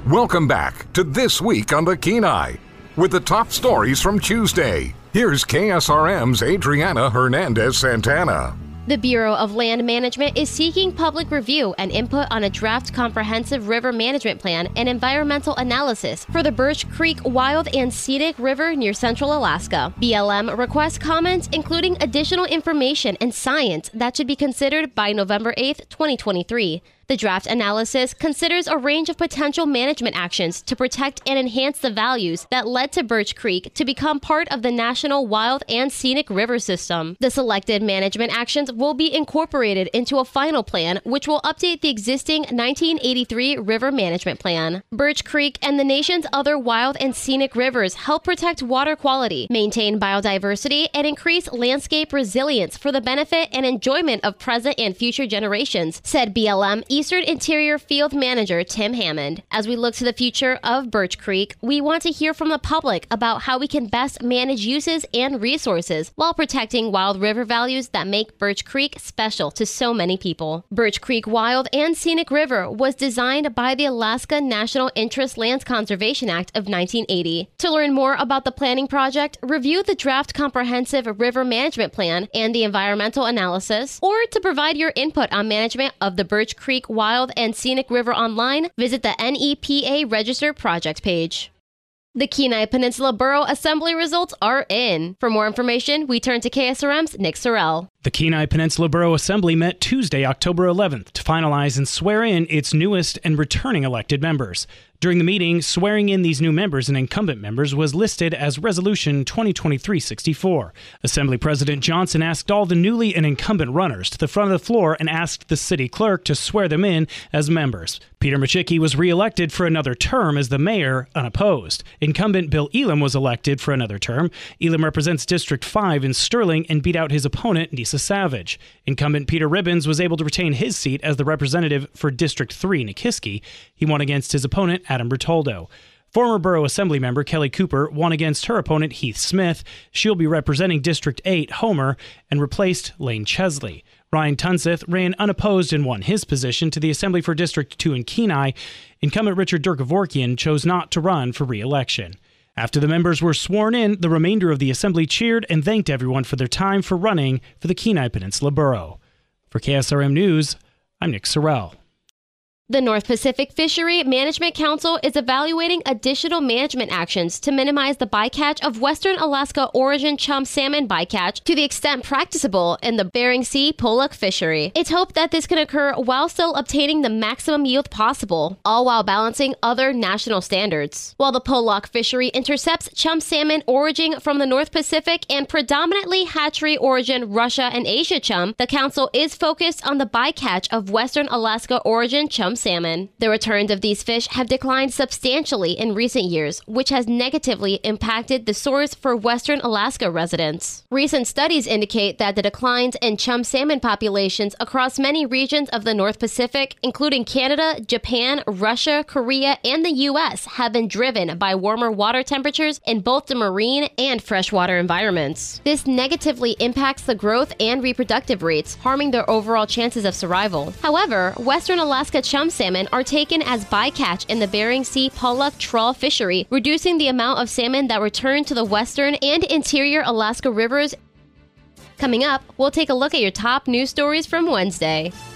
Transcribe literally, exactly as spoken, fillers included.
Welcome back to This Week on the Kenai with the top stories from Tuesday. Here's K S R M's Adriana Hernandez Santana. The Bureau of Land Management is seeking public review and input on a draft comprehensive river management plan and environmental analysis for the Birch Creek Wild and Scenic River near central Alaska. B L M requests comments including additional information and science that should be considered by November eighth, twenty twenty-three. The draft analysis considers a range of potential management actions to protect and enhance the values that led to Birch Creek to become part of the National Wild and Scenic River System. The selected management actions will be incorporated into a final plan, which will update the existing nineteen eighty-three River Management Plan. Birch Creek and the nation's other wild and scenic rivers help protect water quality, maintain biodiversity, and increase landscape resilience for the benefit and enjoyment of present and future generations, said B L M Eastern Interior Field Manager Tim Hammond. As we look to the future of Birch Creek, we want to hear from the public about how we can best manage uses and resources while protecting wild river values that make Birch Creek special to so many people. Birch Creek Wild and Scenic River was designed by the Alaska National Interest Lands Conservation Act of nineteen eighty. To learn more about the planning project, review the draft comprehensive river management plan and the environmental analysis, or to provide your input on management of the Birch Creek Wild and Scenic River online, visit the N E P A Register Project page. The Kenai Peninsula Borough Assembly results are in. For more information, we turn to K S R M's Nick Sorrell. The Kenai Peninsula Borough Assembly met Tuesday, October eleventh, to finalize and swear in its newest and returning elected members. During the meeting, swearing in these new members and incumbent members was listed as Resolution twenty twenty-three sixty-four. Assembly President Johnson asked all the newly and incumbent runners to the front of the floor and asked the city clerk to swear them in as members. Peter Machicki was re-elected for another term as the mayor, unopposed. Incumbent Bill Elam was elected for another term. Elam represents District five in Sterling and beat out his opponent, Nisa Savage. Incumbent Peter Ribbons was able to retain his seat as the representative for District three, Nikiski. He won against his opponent, Adam Bertoldo. Former Borough Assembly member Kelly Cooper won against her opponent, Heath Smith. She'll be representing District eight, Homer, and replaced Lane Chesley. Ryan Tunseth ran unopposed and won his position to the Assembly for District two in Kenai. Incumbent Richard Durkavorkian chose not to run for re-election. After the members were sworn in, the remainder of the Assembly cheered and thanked everyone for their time for running for the Kenai Peninsula Borough. For K S R M News, I'm Nick Sorrell. The North Pacific Fishery Management Council is evaluating additional management actions to minimize the bycatch of Western Alaska origin chum salmon bycatch to the extent practicable in the Bering Sea pollock fishery. It's hoped that this can occur while still obtaining the maximum yield possible, all while balancing other national standards. While the pollock fishery intercepts chum salmon origin from the North Pacific and predominantly hatchery origin Russia and Asia chum, the council is focused on the bycatch of Western Alaska origin chum salmon. The returns of these fish have declined substantially in recent years, which has negatively impacted the source for Western Alaska residents. Recent studies indicate that the declines in chum salmon populations across many regions of the North Pacific, including Canada, Japan, Russia, Korea, and the U S, have been driven by warmer water temperatures in both the marine and freshwater environments. This negatively impacts the growth and reproductive rates, harming their overall chances of survival. However, Western Alaska chum salmon are taken as bycatch in the Bering Sea pollock trawl fishery, reducing the amount of salmon that return to the western and interior Alaska rivers. Coming up, we'll take a look at your top news stories from Wednesday.